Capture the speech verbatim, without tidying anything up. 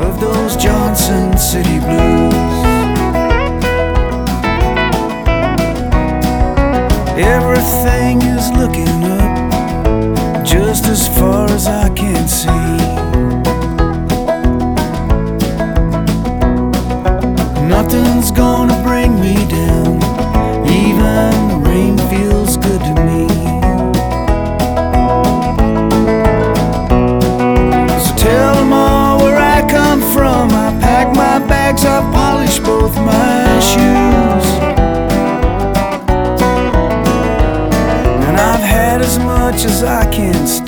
of those Johnson City blues. Everything is looking up just as far as I can see. Nothing's gonna bring me down, even the rain feels good to me. So tell them all where I come from. I pack my bags, I polish both my shoes, and I've had as much as I can stand.